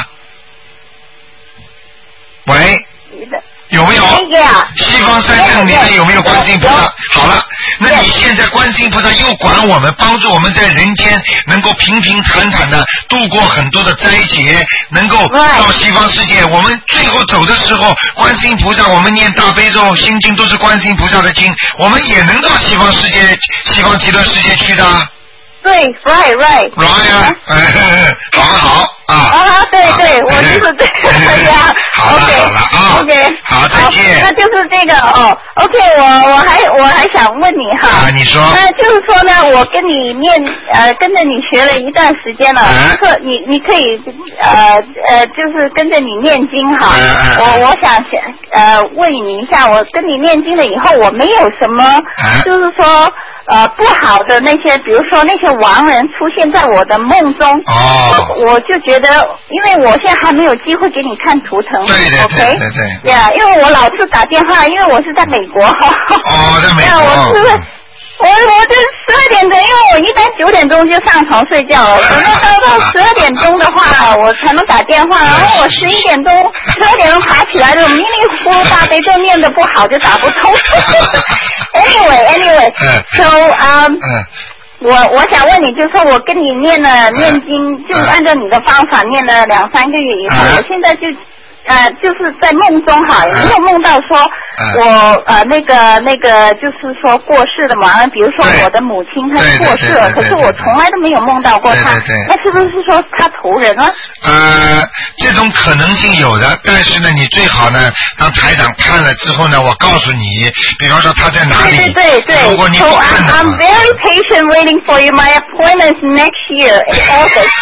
喂，有没有？西方三圣里面有没有观世音菩萨？好了，那你现在观世音菩萨又管我们，帮助我们在人间能够平平坦坦的度过很多的灾劫，能够到西方世界。我们最后走的时候，观世音菩萨，我们念大悲咒、心经都是观世音菩萨的经，我们也能到西方世界、西方极乐世界去的。 对 ，right right。 right 啊，好好啊。 啊，对对，我就是这个呀。 好了好了啊 ，OK， 好，再见。 那就是这个哦 ，OK， 我我还我还想问你哈。 啊，你说。 那就是说呢，我跟你念呃，跟着你学了一段时间了，可你你可以呃呃，就是跟着你念经哈。我我想想呃问你一下，我跟你念经了以后，我没有什么，就是说。呃，不好的那些，比如说那些亡人出现在我的梦中， 哦， 我, 我就觉得，因为我现在还没有机会给你看图腾， 对对对对对， 对啊，因为我老是打电话，因为我是在美国， 哦，在美国， 对啊，我是。 我我就十二点钟，因为我一般九点钟就上床睡觉了，等到到十二点钟的话，我才能打电话，然后我十一点钟、十二点钟爬起来就迷迷糊糊大悲咒念得不好，就打不通。anyway anyway， so um，我我想问你，就是说我跟你念了念经，就按照你的方法念了两三个月以后，我现在就。呃，就是在梦中哈，也没有梦到说我呃那个那个就是说过世的嘛，比如说我的母亲她过世了，可是我从来都没有梦到过她，那是不是说她投人了？ 呃，这种可能性有的，但是呢，你最好呢，让台长看了之后呢，我告诉你，比方说她在哪里。 对对对对。 如果你不看的话。 So I'm very patient waiting for you. My appointment is next year in August.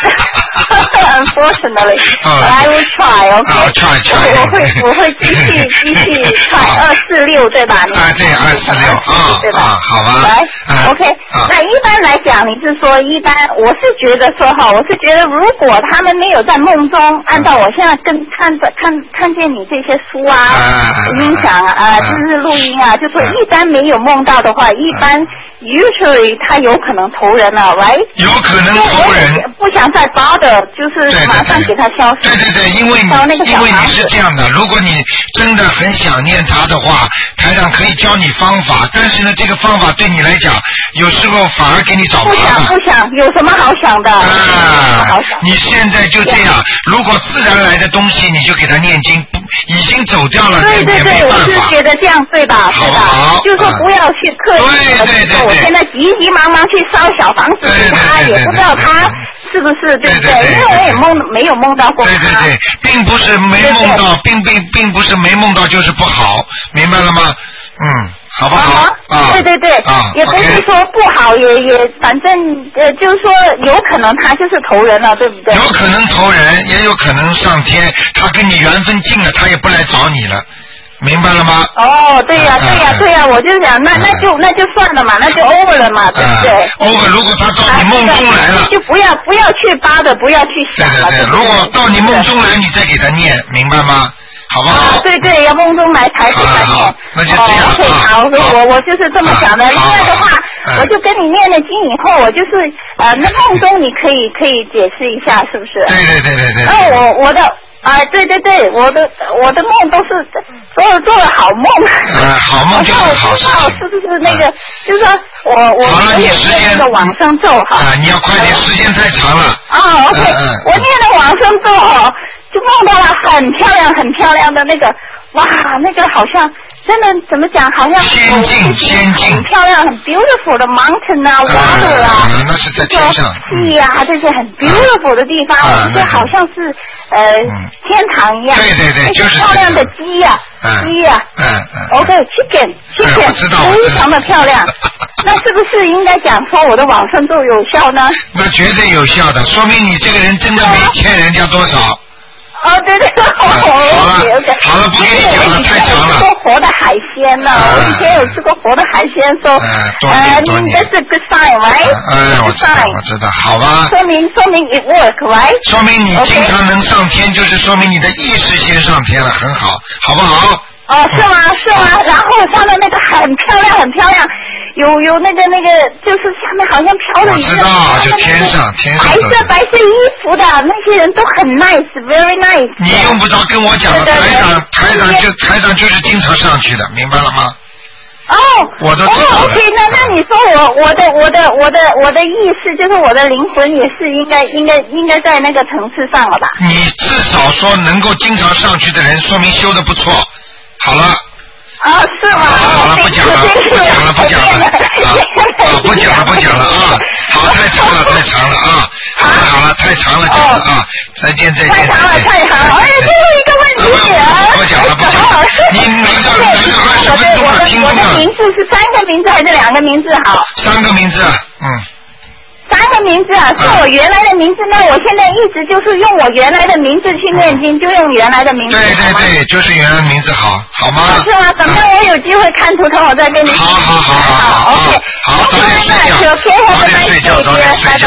Unfortunately, but I will try. Okay. 我会我会继续继续看二四六对吧？ 啊，对，二四六啊， 对吧？ 好吧。 来 ，OK。那一般来讲，你是说一般，我是觉得说哈，我是觉得如果他们没有在梦中，按照我现在跟看着看看见你这些书啊、音响啊、就是录音啊，就说一般没有梦到的话，一般 usually 他有可能投人了，来。 有可能投人。 不想再扒的，就是马上给他消失。 对对对，因为你因为你是这样的，如果你真的很想念他的话，台长可以教你方法，但是呢，这个方法对你来讲，有时候反而给你找麻烦。 不想不想，有什么好想的？ 啊，你现在就这样，如果自然来的东西，你就给他念经，已经走掉了， 对对对，我是觉得这样对吧？ 好不好？就是说不要去刻意的， 对对对， 我现在急急忙忙去烧小房子给他，也不知道他是不是对不对？因为我也梦没有梦到过他。 对对对，并不是没梦到，并并并不是没梦到就是不好，明白了吗？嗯，好不好？ 啊，对对对，啊，也不是说不好，也也反正呃，就是说有可能他就是投人了，对不对？ 有可能投人，也有可能上天，他跟你缘分尽了，他也不来找你了。明白了吗？ 哦，对呀、啊，对呀、啊，对呀、啊，我就想，那那就那就算了嘛，那就 over 了嘛，对不对 ？over， 如果他到你梦中来了， 就不要不要去扒的，不要去想了。 对对对，如果到你梦中来，你再给他念，明白吗？好不好？ 啊，对对，要梦中来才给他念。 那就这样。 哦 ，OK， 好，我我就是这么想的。另外的话，我就跟你念了经以后，我就是呃，那梦中你可以可以解释一下，是不是？ 对对对对对。 那我我的。啊，对对对，我的我的梦都是都是做了好梦。 啊，好梦就是好事情。 是不是那个？就是说我我我也念那个往生咒哈。 啊，你要快点，时间太长了。 啊 ，OK，我念了往生咒哈，就梦到了很漂亮很漂亮的那个，哇，那个好像。真的怎么讲？好像仙境，仙境， 很漂亮，很 beautiful 的 mountain 啊 ，water 啊， 那是在天上， 地啊，这些很 beautiful 的地方，就好像是呃天堂一样。 对对对，就是漂亮的鸡呀，鸡呀， 嗯嗯 ，OK，chicken，chicken，非常的漂亮。那是不是应该讲说我的往生咒有效呢？ 那绝对有效的，说明你这个人真的没欠人家多少。 哦，对对，好了，好了，不跟你讲了，太长了。 吃过活的海鲜呢，我以前有吃过活的海鲜，说，呃，这是 good sign， right？ 哎，我知道，我知道，好吧。 说明说明 it work，right？ 说明你经常能上天，就是说明你的意识先上天了，很好，好不好？ 哦，是吗？是吗？然后上面那个很漂亮，很漂亮，有有那个那个，就是下面好像飘着一个。 我知道，就天上天上。 白色白色衣服的那些人都很 nice，very nice。 你用不着跟我讲了，台长台长就台长就是经常上去的，明白了吗？ 哦， 我都知道了。 哦 ，OK， 那那你说我我的我的我的我的意识就是我的灵魂也是应该应该应该在那个层次上了吧？ 你至少说能够经常上去的人，说明修的不错。好了。 啊，是吗？ 好了，不讲了，不讲了，不讲了，啊，不讲了，不讲了啊！好，太长了，太长了啊！好了，好了，太长了，讲了啊！再见，再见， 太长了，太长了！哎，最后一个问题啊！ 不讲了，不讲了，你拿到拿到二十分钟了，听不到。 我的名字是三个名字还是两个名字好？ 三个名字，嗯。 三个名字啊，是我原来的名字。那我现在一直就是用我原来的名字去念经，就用原来的名字。 对对对，就是原来的名字好，好吗？ 是吗？等到我有机会看图腾，我再跟你。 好好好好好。OK。好，早点睡觉，早点睡觉，早点睡觉。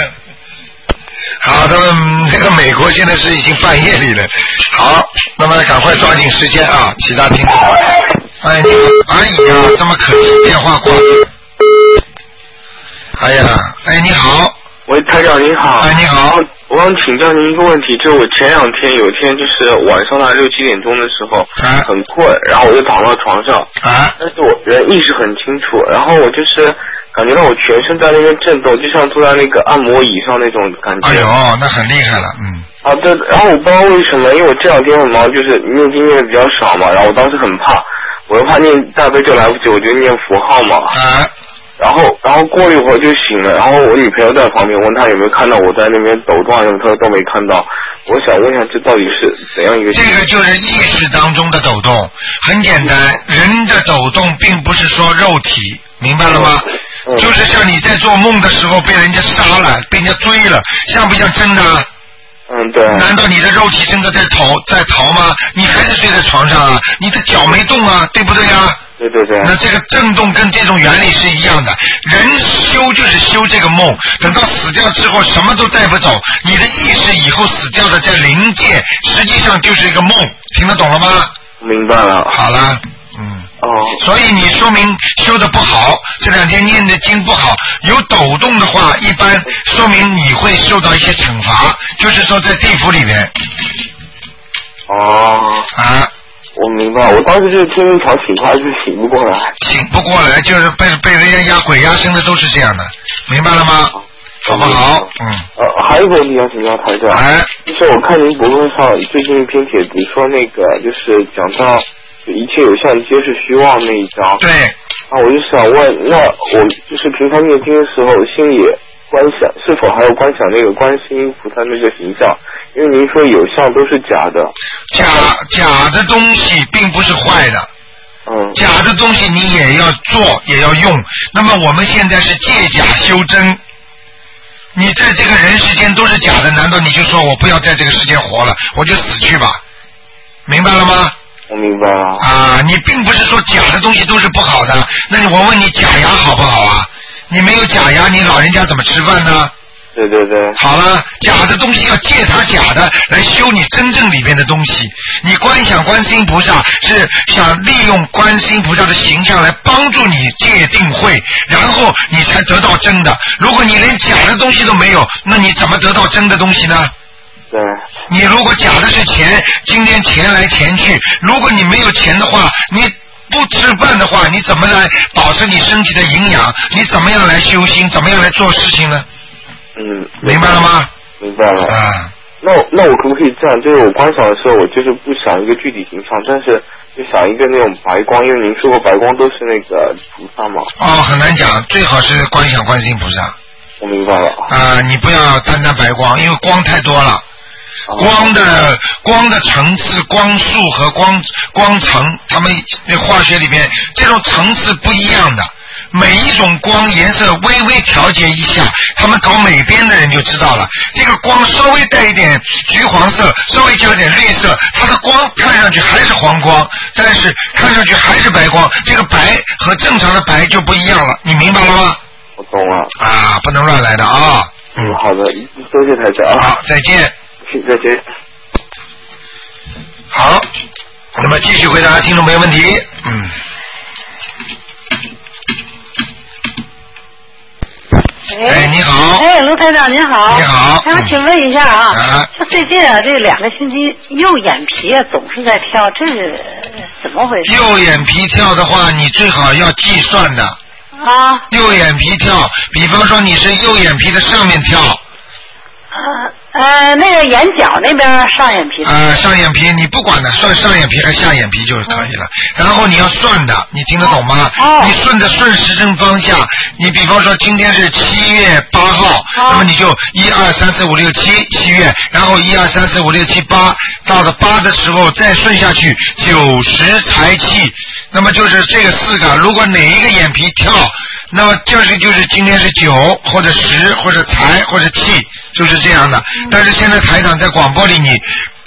好的，这个美国现在是已经半夜里了。好，那么赶快抓紧时间啊！其他听众。哎，你好，哎呀，这么可惜，电话挂了。 哎呀，哎，你好。 喂，台长您好。 哎，你好。 我想请教您一个问题，就是我前两天有一天就是晚上大概六七点钟的时候，啊、很困，然后我就躺到床上，啊，但是我人意识很清楚，然后我就是感觉到我全身在那边震动，就像坐在那个按摩椅上那种感觉。 哎呦，那很厉害了，嗯。 啊，对，然后我不知道为什么，因为我这两天很忙，就是念经念的比较少嘛，然后我当时很怕，我又怕念大悲咒来不及，我就念符号嘛。啊。然后，然后过了一会儿就醒了，然后我女朋友在旁边问她有没有看到我在那边抖动啊什么，她说都没看到。我想问一下，这到底是怎样一个？ 这个就是意识当中的抖动，很简单，人的抖动并不是说肉体，明白了吗？嗯、就是像你在做梦的时候被人家杀了，被人家追了，像不像真的？ 嗯，对。 难道你的肉体真的在逃在逃吗？你还是睡在床上啊？你的脚没动啊，对不对啊？ 对对对。 那这个震动跟这种原理是一样的，人修就是修这个梦，等到死掉之后什么都带不走，你的意识以后死掉的在灵界，实际上就是一个梦，听得懂了吗？ 明白了。 好了，嗯。 哦。 所以你说明修的不好，这两天念的经不好，有抖动的话，一般说明你会受到一些惩罚，就是说在地府里面。 哦。 啊。 我明白，我当时就是天天床醒过来，就是醒不过来。 醒不过来，就是被被人家压鬼压身的都是这样的，明白了吗？好不好？嗯。 呃，还有一个问题要请教台长， 哎， 就是我看您博客上最近一篇帖子说那个就是讲到一切有相皆是虚妄那一章。 对。 啊，我就想问，那我就是平常念经的时候，心里观想是否还有观想那个观世音菩萨那个形象？因为您说有相都是假的， 假假的东西并不是坏的， 嗯， 假的东西你也要做也要用。那么我们现在是借假修真，你在这个人世间都是假的，难道你就说我不要在这个世界活了，我就死去吧？明白了吗？ 我明白了。 啊，你并不是说假的东西都是不好的，那我问你假牙好不好啊？你没有假牙，你老人家怎么吃饭呢？ 对对对。 好了，假的东西要借它假的来修你真正里面的东西。你观想观世音菩萨是想利用观世音菩萨的形象来帮助你戒定慧，然后你才得到真的。如果你连假的东西都没有，那你怎么得到真的东西呢？ 对。 你如果假的是钱，今天钱来钱去，如果你没有钱的话，你不吃饭的话，你怎么来保持你身体的营养？你怎么样来修心？怎么样来做事情呢？ 嗯， 明白了吗？ 明白了。 啊， 那我那我可不可以这样？就是我观想的时候，我就是不想一个具体形象，但是就想一个那种白光，因为您说过白光都是那个菩萨嘛。 哦，很难讲，最好是观想观世音菩萨。 我明白了。 啊，你不要单单白光，因为光太多了。光的光的层次、光束和光光层，他们那化学里边这种层次不一样的。每一种光颜色微微调节一下，他们搞美编的人就知道了。这个光稍微带一点橘黄色，稍微加点绿色，它的光看上去还是黄光，但是看上去还是白光。这个白和正常的白就不一样了，你明白了吗？ 我懂了。 啊，不能乱来的啊。 嗯，好的，多谢台长。 好，再见。 再见。 好，那么继续回答听众朋友问题。嗯。哎，你好！ 哎，卢台长您好！ 你好！ 想请问一下啊， 啊就最近啊，这两个星期右眼皮啊总是在跳，这是怎么回事？ 右眼皮跳的话，你最好要计算的。 啊。 右眼皮跳，比方说你是右眼皮的上面跳。 呃呃，那个眼角那边上眼皮。 呃，上眼皮你不管的，算上眼皮还是下眼皮就可以了。嗯、然后你要算的，你听得懂吗？ 哦。 你顺着顺时针方向，你比方说今天是七月八号，哦、那么你就一二三四五六七七月，然后一二三四五六七八，到了八的时候再顺下去九十财气，那么就是这个四个，如果哪一个眼皮跳，那么就是就是今天是九或者十或者财或者气。就是这样的，但是现在台长在广播里你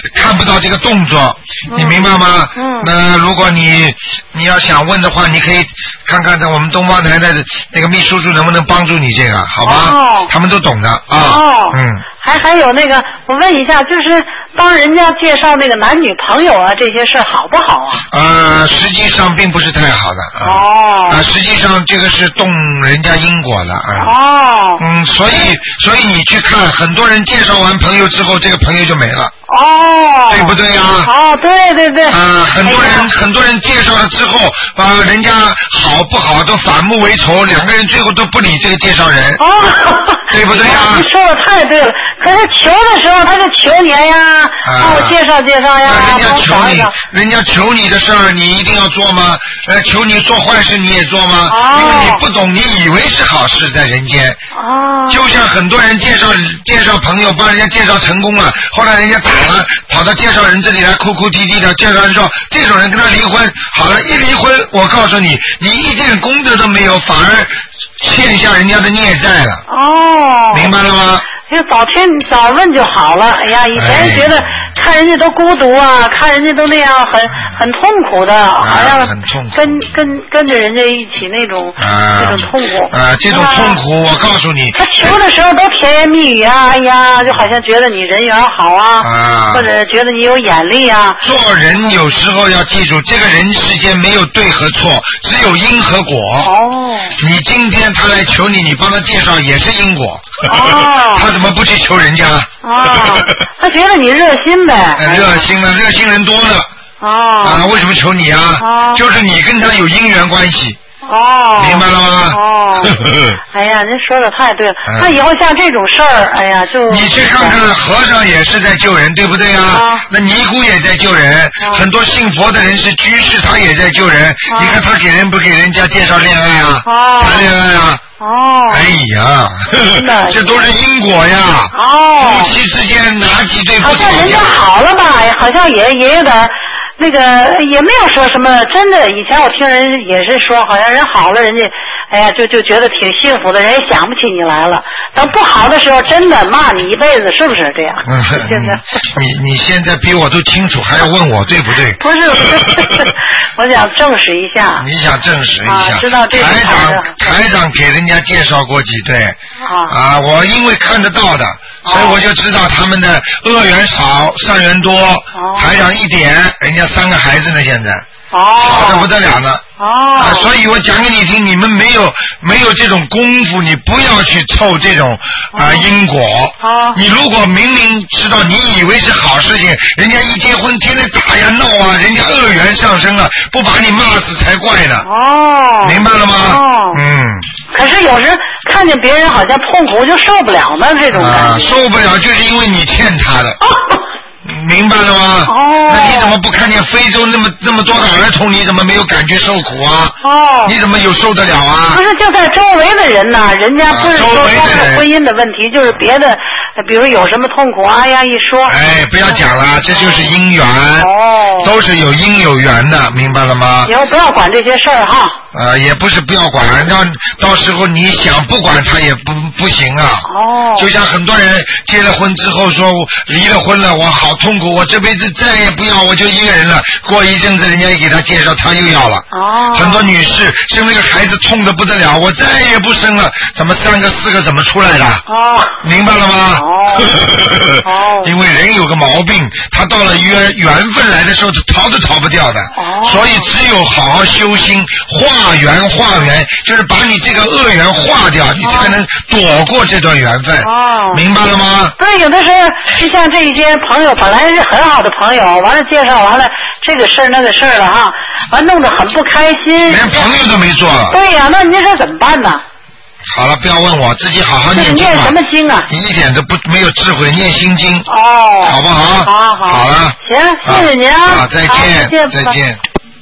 看不到这个动作，你明白吗？嗯。那如果你你要想问的话，你可以看看在我们东方台的那个秘书处能不能帮助你这个，好吧？哦。他们都懂的啊。哦。嗯。 还还有那个，我问一下，就是帮人家介绍那个男女朋友啊，这些事好不好啊？ 呃，实际上并不是太好的。啊、哦。啊、呃，实际上这个是动人家因果的啊。哦。嗯，所以所以你去看，很多人介绍完朋友之后，这个朋友就没了。哦，对不对呀？ 哦，对对对。 啊、呃，很多人、哎、很多人介绍了之后，啊、呃，人家好不好都反目为仇，两个人最后都不理这个介绍人。哦，对不对呀？ 你说的太对了。可是求的时候他就求你呀，帮我介绍介绍呀。 那人家求你，人家求你的事儿，你一定要做吗？呃，求你做坏事你也做吗？哦。因为你不懂，你以为是好事在人间。哦。就像很多人介绍介绍朋友，帮人家介绍成功了，后来人家打了，跑到介绍人这里来哭哭啼啼的。介绍人说，这种人跟他离婚，好了，一离婚，我告诉你，你一点功德都没有，反而欠下人家的孽债了。哦。明白了吗？ 就早听早问就好了。哎呀，以前觉得看人家都孤独啊，看人家都那样很很痛苦的，好像跟跟跟着人家一起那种那种痛苦。 啊，这种痛苦，我告诉你。 他求的时候都甜言蜜语啊，哎呀，就好像觉得你人缘好啊，或者觉得你有眼力啊。 做人有时候要记住，这个人世间没有对和错，只有因和果。哦。你今天他来求你，你帮他介绍也是因果。哦。他怎么不去求人家？ 哦，他觉得你热心呗。 热心了，热心人多了。哦。啊，为什么求你啊？哦。就是你跟他有因缘关系。哦。明白了吗？ 哦。哎呀，您说的太对了。那以后像这种事儿，哎呀，就你去看看，和尚也是在救人，对不对啊？那尼姑也在救人，很多信佛的人是居士，他也在救人。你看他给人不给人家介绍恋爱啊？谈恋爱啊？哦，哎呀，这都是因果呀！哦，夫妻之间哪几对不吵架？ 好像人家好了吧，好像也也有点那个，也没有说什么。真的，以前我听人也是说，好像人好了，人家哎呀，就就觉得挺幸福的，人也想不起你来了。等不好的时候，真的骂你一辈子，是不是这样？嗯，现在你你现在比我都清楚，还要问我对不对？ 不是，不是我想证实一下。 你想证实一下？ 啊、知道这个台长台长给人家介绍过几对啊？啊，我因为看得到的。所以我就知道他们的恶缘少，善缘多。哦、台长一点，人家三个孩子呢，现在。哦。好的不得了呢。哦。啊，所以我讲给你听，你们没有没有这种功夫，你不要去凑这种啊、呃、因果。哦。你如果明明知道，你以为是好事情，人家一结婚天天打呀闹啊，人家恶缘上升了，不把你骂死才怪呢。哦。明白了吗？哦。嗯。 可是有时看见别人好像痛苦就受不了呢，这种感觉。 啊，受不了就是因为你欠他的。哦。明白了吗？哦。那你怎么不看见非洲那么那么多的儿童，你怎么没有感觉受苦啊？哦。你怎么有受得了啊？ 不是，就在周围的人呐，人家不是说光是婚姻的问题，就是别的，比如有什么痛苦啊呀，一说。 哎，不要讲了，这就是因缘。哦。都是有因有缘的，明白了吗？ 以后不要管这些事儿哈。 呃，也不是不要管，到到时候你想不管他也不不行啊。哦。就像很多人结了婚之后说离了婚了，我好痛苦，我这辈子再也不要，我就一个人了。过一阵子人家一给他介绍，他又要了。哦。很多女士生了个孩子痛得不得了，我再也不生了，怎么三个四个怎么出来的？哦。明白了吗？哦。哦。因为人有个毛病，他到了缘缘分来的时候，他逃都逃不掉的。哦。所以只有好好修心化。化缘化缘就是把你这个恶缘化掉，你才能躲过这段缘分。哦，明白了吗？ 对，有的时候就像这些朋友本来是很好的朋友，完了介绍完了这个事儿那个事儿了哈，完弄得很不开心， 连朋友都没做了。 对呀、啊，那你说怎么办呢？ 好了，不要问我，自己好好念经吧。 念什么经啊？ 你一点都不没有智慧，念心经。哦，好不好？ 好好。 好了。 行，谢谢您啊。 啊，再见，再见。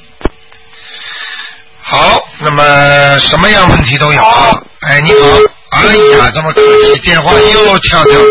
好，那么什么样问题都有啊。哎，你好，哎呀，这么可惜，电话又跳掉。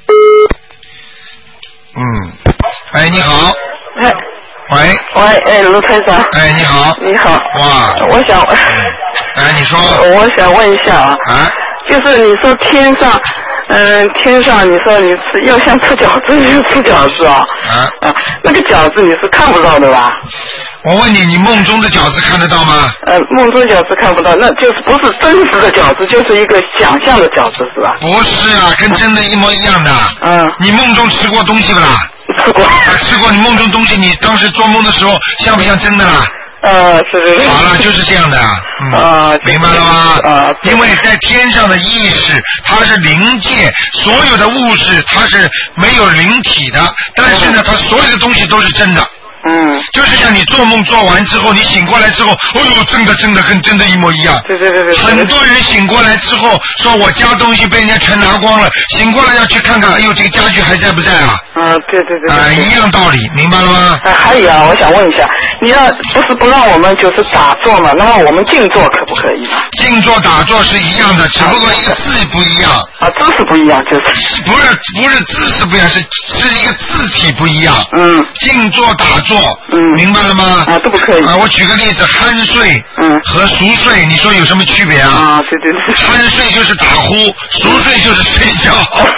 嗯，哎，你好。 哎。 喂。 喂，哎，卢台长。 哎，你好。 你好。 哇。 我想。 哎，你说。 我想问一下啊。 啊。 就是你说天上嗯，天上你说你吃要像吃饺子一样吃饺子啊？ 啊啊，那个饺子你是看不到的吧？ 我问你，你梦中的饺子看得到吗？ 呃，梦中饺子看不到，那就是不是真实的饺子，就是一个想象的饺子是吧？ 不是啊，跟真的一模一样的。 嗯。 你梦中吃过东西不啦？ 吃过。 啊，吃过。你梦中东西，你当时做梦的时候像不像真的啦？ 呃，是是是。 好了，就是这样的。嗯。啊，明白了吗？啊。因为在天上的意识，它是灵界，所有的物质它是没有灵体的，但是呢，它所有的东西都是真的。 嗯， 就是像你做梦做完之后，你醒过来之后，哦呦，真的真的跟真的一模一样。 对对对对。 很多人醒过来之后，说我家东西被人家全拿光了，醒过来要去看看，哎呦，这个家具还在不在啊？ 嗯，对对对。 啊、呃，一样道理，明白了吗？ 啊，还有啊，我想问一下，你要不是不让我们就是打坐嘛，那么我们静坐可不可以？ 静坐打坐是一样的，只不过一个字不一样。 啊，姿势不一样就是。 不是不是姿势不一样，是是一个字体不一样。 嗯。 静坐打坐。 嗯。 明白了吗？ 啊，都不可以。 啊，我举个例子，酣睡。 嗯。 和熟睡，你说有什么区别啊？ 啊，对对对。 酣睡就是打呼，熟睡就是睡觉。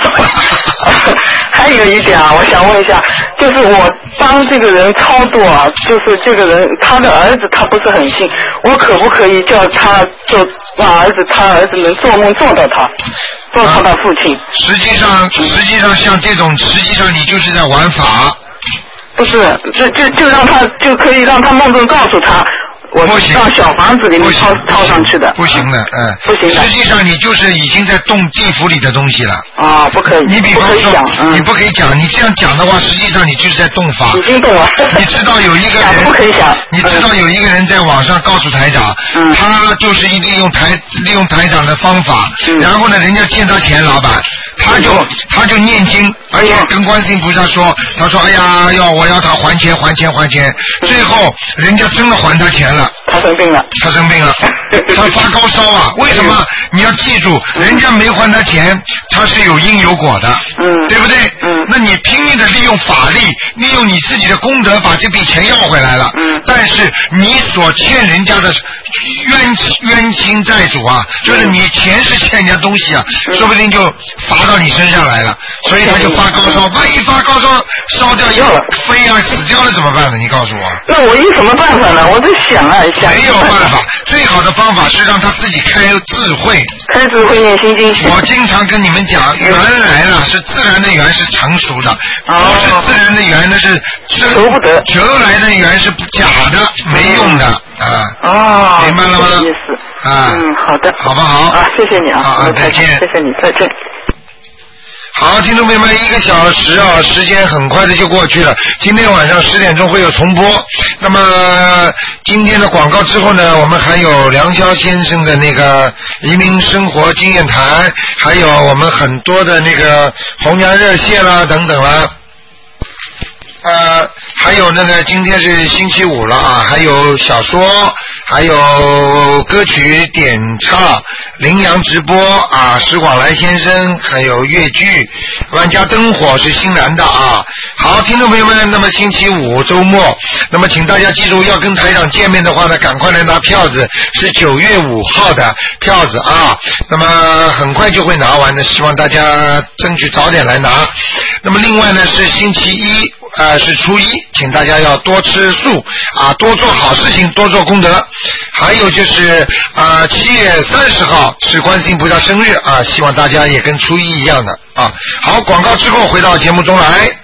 还有一点啊，我想问一下，就是我帮这个人超度啊，就是这个人他的儿子他不是很信，我可不可以叫他就让儿子他儿子能做梦做到他，做他的父亲？ 啊、实际上，实际上像这种，实际上你就是在玩法。 不是，就就就让他就可以让他梦中告诉他。我是到小房子里面套套上去的， 不行的，嗯， 不行的。 实际上你就是已经在动地府里的东西了。 啊，不可以。 你比方说， 嗯、 你不可以讲，你这样讲的话，实际上你就是在动法。 已经动了。 你知道有一个人， 不可以讲。 你知道有一个人在网上告诉台长， 嗯、 他就是利用台利用台长的方法， 嗯、 然后呢，人家欠他钱，老板，他就、嗯、他就念经，而且跟观世音菩萨说，他说，哎呀，要我要他还钱还钱还钱， 嗯、 最后人家真的还他钱了。 他生病了。 他生病了，他发高烧啊！为什么？你要记住，人家没还他钱，他是有因有果的， 嗯， 对不对？ 嗯， 那你拼命的利用法力，利用你自己的功德，把这笔钱要回来了， 嗯， 但是你所欠人家的冤冤亲债主啊，就是你钱是欠人家东西啊， 嗯、 说不定就罚到你身上来了，所以他就发高烧，万一发高烧烧掉要了， 飞啊死掉了怎么办呢？你告诉我。 那我有什么办法呢？我在想啊，想没有办法。最好的方法是让他自己开智慧， 开智慧念心经。 我经常跟你们讲，缘来了是自然的缘，是成熟的；不、哦、是自然的缘，那是求不得。 求来的缘是假的，没用的啊。 哦， 明白了吗？ 意思啊， 嗯，好的， 好不好？ 啊，谢谢你啊， 啊，再见， 谢谢你，再见。 好，听众朋友们，一个小时啊，时间很快的就过去了。今天晚上十点钟会有重播。那么今天的广告之后呢，我们还有梁霄先生的那个移民生活经验谈，还有我们很多的那个红娘热线啦等等啦。呃，还有那个今天是星期五了啊，还有小说，还有歌曲点唱，羚羊直播啊，石广来先生，还有越剧，万家灯火是新来的啊。好，听众朋友们，那么星期五周末，那么请大家记住，要跟台长见面的话呢，赶快来拿票子，是九月五号的票子啊。那么很快就会拿完的，希望大家争取早点来拿。那么另外呢是星期一。呃，是初一，请大家要多吃素啊，多做好事情，多做功德。还有就是啊，七月三十号是观世音菩萨生日啊，希望大家也跟初一一样的啊。好，广告之后回到节目中来。